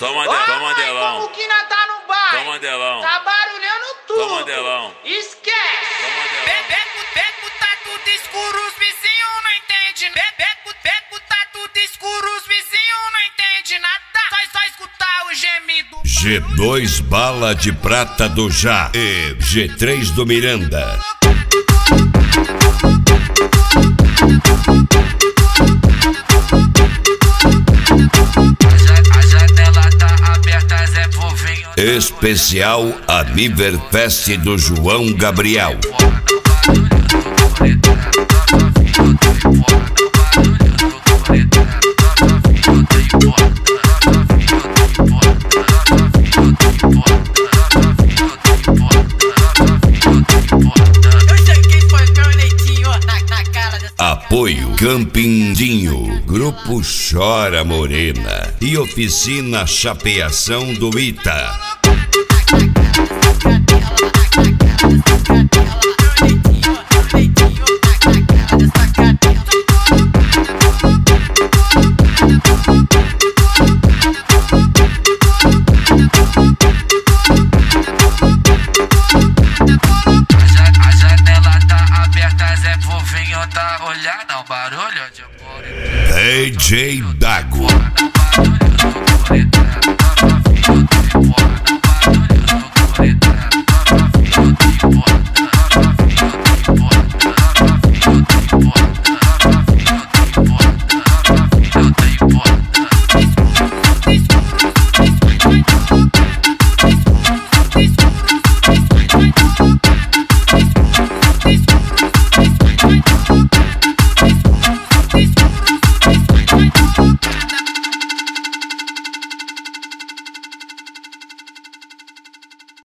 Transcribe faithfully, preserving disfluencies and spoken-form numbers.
Toma, de, toma Mandelão. Como que nós tá no bar? Toma Mandelão. Tá barulhando tudo. Toma Mandelão. Esquece. Toma Mandelão. Bebeco, beco, tá tudo escuro, os vizinhos não entendem. Bebeco, beco, tá tudo escuro, os vizinhos não entendem nada. Só, só escutar o gemido. G dois Bala de Prata do Já e G três do Miranda. Especial Aniverfest do João Gabriel. Apoio Campindinho, Grupo Chora Morena e Oficina Chapeação do Ita. Tá olhando, não, barulho de D J